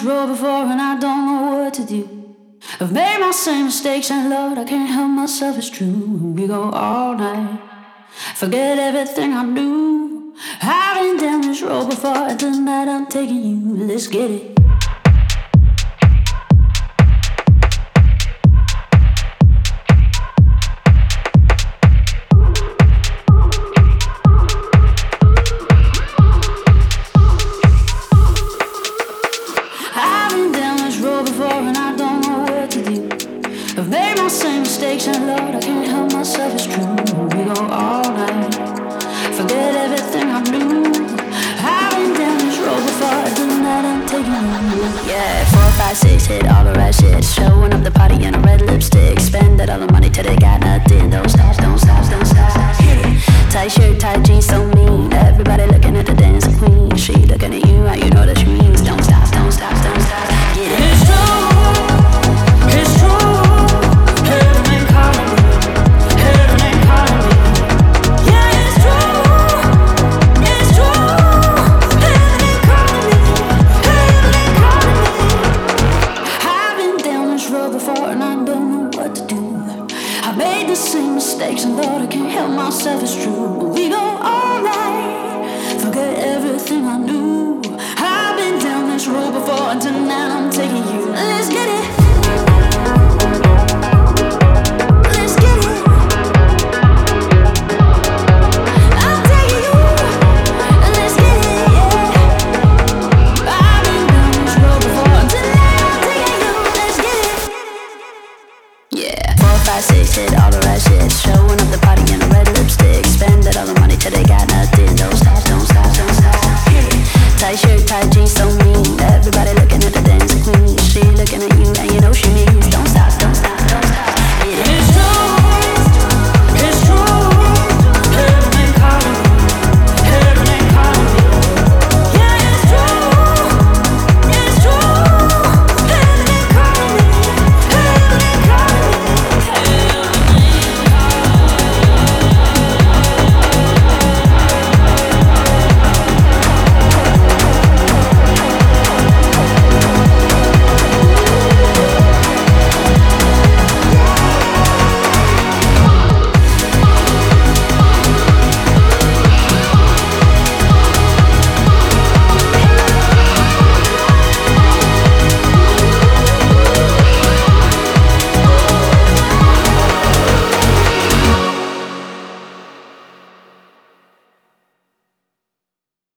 this road before and I don't know what to do. I've made my same mistakes and Lord, I can't help myself, it's true. We go all night, forget everything I knew. I've been down this road before and tonight I'm taking you. Let's get it. Same mistakes and Lord, I can't help myself, it's true. We go all night, forget everything I knew. I've been down this road before, tonight I'm taking you. Yeah, 4, 5, 6, hit all the right shit. Showing up the party in a red lipstick. Spending all the money till they got nothing. Don't stop, don't stop, don't stop. Tight shirt, tight jeans, so mean. Everybody looking at the dancing queen. She looking at you, how you know that she means. Don't stop, don't stop, don't stop. Get it. It's true, it's true. Mistakes and Lord, I can't help myself, it's true. We go all night, forget everything I knew. I've been down this road before and tonight I'm taking you. Let's get it. Let's get it. I'm taking you. Let's get it, yeah. I've been down this road before and tonight I'm taking you. Let's get it. Yeah, 4, 5, 6, hit all the right shit. Showing up the party in a red lipstick. Spending all the money till they got nothing. Don't stop, don't stop, don't stop. Tight shirt, tight jeans, so mean.